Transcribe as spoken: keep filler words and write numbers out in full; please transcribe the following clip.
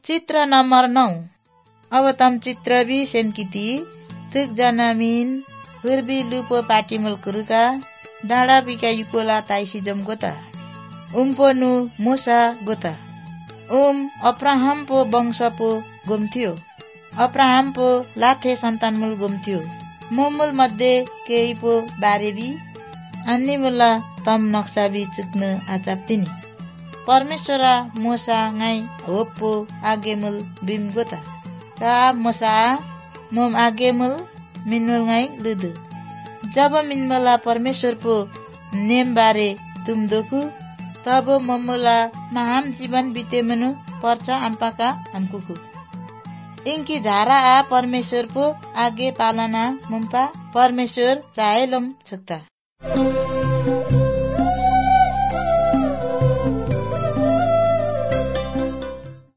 चित्र नम्बर नौ। अब तम चित्र भी सेनकिती तुक जनामिन हुर्बी लुपो पाटिमल कुरुका डाँडा बिका युकोला ताइसी जम गोता उम्पो नु मोसा गोता ओम अब्राहम पो वंश पो गुम्थ्यो अब्राहम पो लाथे सन्तानमुल गुम्थ्यो मोमुल मध्ये केही पो बारेबी अन्य मुला तम नक्सा भी चुक्न आचाप्तिनी परमेश्वरा मोसा ngay होपो आगेमुल बिम गोता का मोसा मोम आगेमुल मिनमुल ngay लुदु जब मिनमला परमेश्वर पो नेम बारे तुम दोखु तब ममुला महाम जीवन बिते मनु पर्चा आम्पाका हमकुकु इनकी झारा आ परमेश्वर पो आगे पालना मुम्पा परमेश्वर चाहेलम छक्ता।